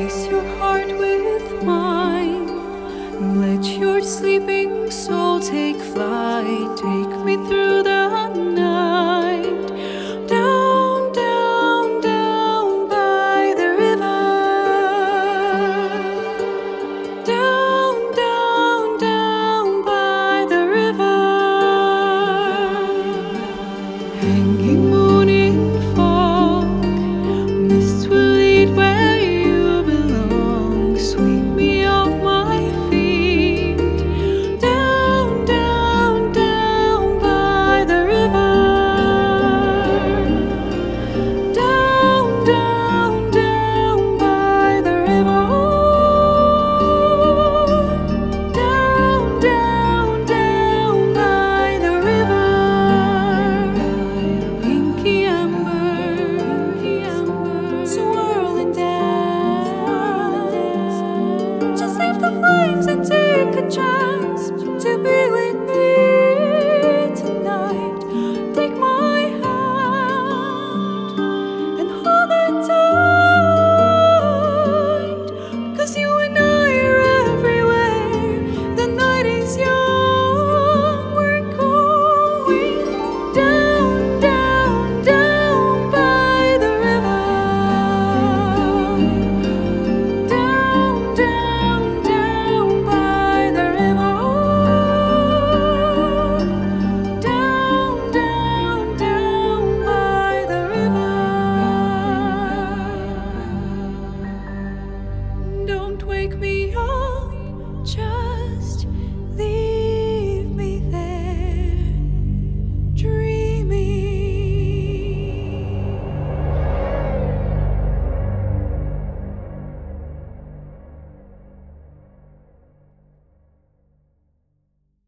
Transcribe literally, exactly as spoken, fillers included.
Place your heart with mine. Let your sleeping soul take flight. Take me through the night. Down, down, down by the river. Down, down, down by the river. Hanging moon in fog. Mist will lead where you belong. Sweep me off my feet. Down, down, down by the river. Down, down, down by the river. Down, down, down by the river. Inky amber, inky amber, swirling down. Just leave the flames and take a chance to be with me tonight. Take my hand and hold it tight. 'Cause you and I are everywhere. The night is young. We're going down, down, down by the river. Down, down, down by the river. Down, down, down by the river. Don't wake me up, child.